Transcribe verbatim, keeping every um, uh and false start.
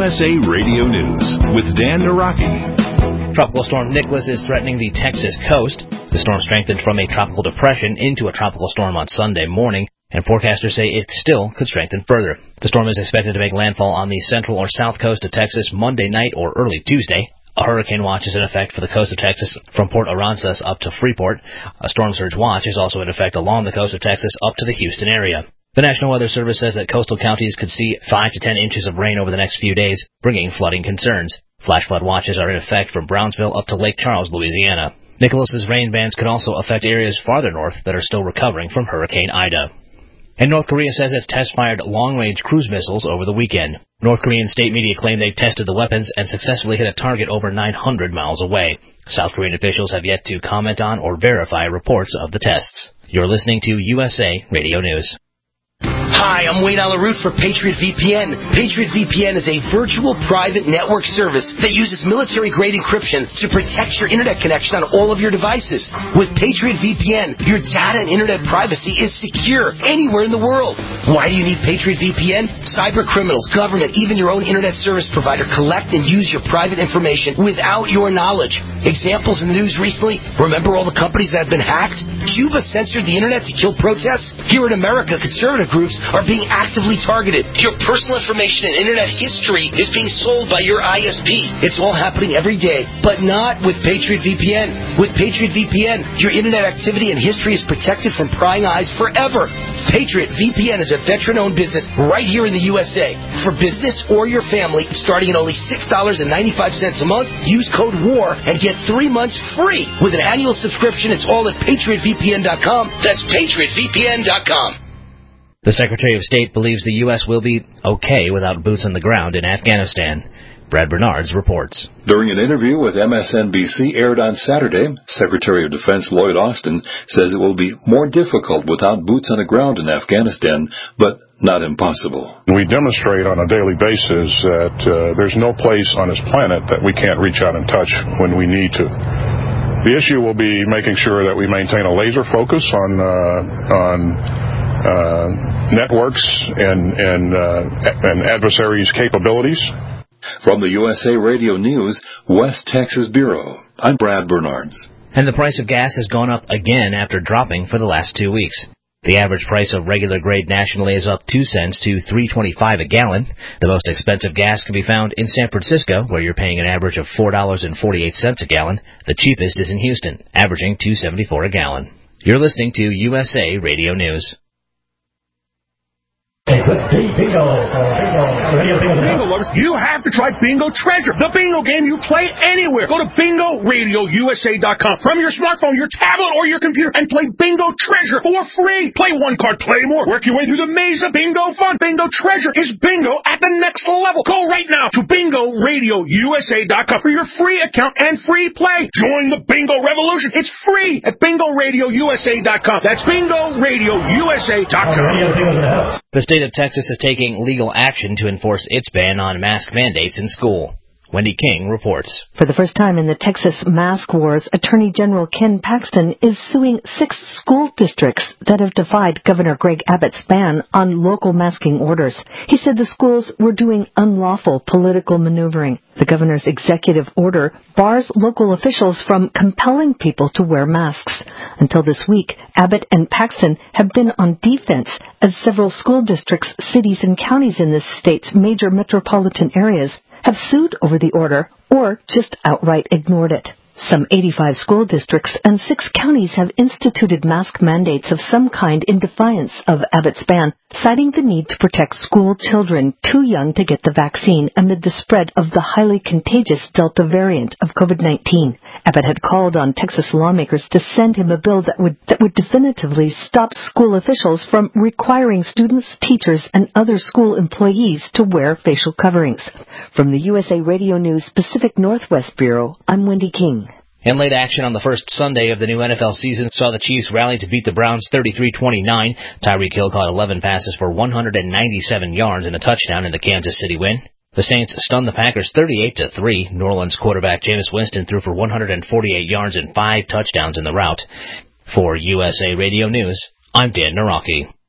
S A Radio News with Dan Naraki. Tropical storm Nicholas is threatening the Texas coast. The storm strengthened from a tropical depression into a tropical storm on Sunday morning, and forecasters say it still could strengthen further. The storm is expected to make landfall on the central or south coast of Texas Monday night or early Tuesday. A hurricane watch is in effect for the coast of Texas from Port Aransas up to Freeport. A storm surge watch is also in effect along the coast of Texas up to the Houston area. The National Weather Service says that coastal counties could see five to ten inches of rain over the next few days, bringing flooding concerns. Flash flood watches are in effect from Brownsville up to Lake Charles, Louisiana. Nicholas's rain bands could also affect areas farther north that are still recovering from Hurricane Ida. And North Korea says it's test-fired long-range cruise missiles over the weekend. North Korean state media claim they tested the weapons and successfully hit a target over nine hundred miles away. South Korean officials have yet to comment on or verify reports of the tests. You're listening to U S A Radio News. Hi, I'm Wayne Alaroot for Patriot V P N. Patriot V P N is a virtual private network service that uses military-grade encryption to protect your internet connection on all of your devices. With Patriot V P N, your data and internet privacy is secure anywhere in the world. Why do you need Patriot V P N? Cyber criminals, government, even your own internet service provider collect and use your private information without your knowledge. Examples in the news recently, remember all the companies that have been hacked? Cuba censored the internet to kill protests? Here in America, conservative groups are being actively targeted. Your personal information and internet history is being sold by your I S P. It's all happening every day, but not with Patriot V P N. With Patriot V P N, your internet activity and history is protected from prying eyes forever. Patriot V P N is a veteran-owned business right here in the U S A. For business or your family, starting at only six dollars and ninety-five cents a month, use code WAR and get three months free. With an annual subscription, it's all at patriot V P N dot com. That's patriot V P N dot com. The Secretary of State believes the U S will be okay without boots on the ground in Afghanistan. Brad Bernards reports. During an interview with M S N B C aired on Saturday, Secretary of Defense Lloyd Austin says it will be more difficult without boots on the ground in Afghanistan, but not impossible. We demonstrate on a daily basis that uh, there's no place on this planet that we can't reach out and touch when we need to. The issue will be making sure that we maintain a laser focus on uh, on Uh, networks and and, uh, and adversaries' capabilities. From the U S A Radio News, West Texas Bureau, I'm Brad Bernards. And the price of gas has gone up again after dropping for the last two weeks. The average price of regular grade nationally is up two cents to three twenty-five a gallon. The most expensive gas can be found in San Francisco, where you're paying an average of four dollars and forty-eight cents a gallon. The cheapest is in Houston, averaging two seventy-four a gallon. You're listening to U S A Radio News. Bingo. Bingo lovers, you have to try Bingo Treasure, the bingo game you play anywhere. Go to bingo radio U S A dot com from your smartphone, your tablet, or your computer and play Bingo Treasure for free. Play one card, play more. Work your way through the maze of bingo fun. Bingo Treasure is bingo at the next level. Go right now to bingo radio U S A dot com for your free account and free play. Join the bingo revolution. It's free at bingo radio U S A dot com. That's bingo radio U S A dot com. The state of Texas is taking legal action to enforce its ban on mask mandates in school. Wendy King reports. For the first time in the Texas mask wars, Attorney General Ken Paxton is suing six school districts that have defied Governor Greg Abbott's ban on local masking orders. He said the schools were doing unlawful political maneuvering. The governor's executive order bars local officials from compelling people to wear masks. Until this week, Abbott and Paxton have been on defense as several school districts, cities, and counties in this state's major metropolitan areas have sued over the order or just outright ignored it. Some eighty-five school districts and six counties have instituted mask mandates of some kind in defiance of Abbott's ban, citing the need to protect school children too young to get the vaccine amid the spread of the highly contagious Delta variant of COVID nineteen. Abbott had called on Texas lawmakers to send him a bill that would that would definitively stop school officials from requiring students, teachers, and other school employees to wear facial coverings. From the U S A Radio News Pacific Northwest Bureau, I'm Wendy King. In late action on the first Sunday of the new N F L season saw the Chiefs rally to beat the Browns thirty-three twenty-nine. Tyreek Hill caught eleven passes for one hundred ninety-seven yards and a touchdown in the Kansas City win. The Saints stunned the Packers thirty-eight to three. New Orleans quarterback Jameis Winston threw for one hundred forty-eight yards and five touchdowns in the rout. For U S A Radio News, I'm Dan Naraki.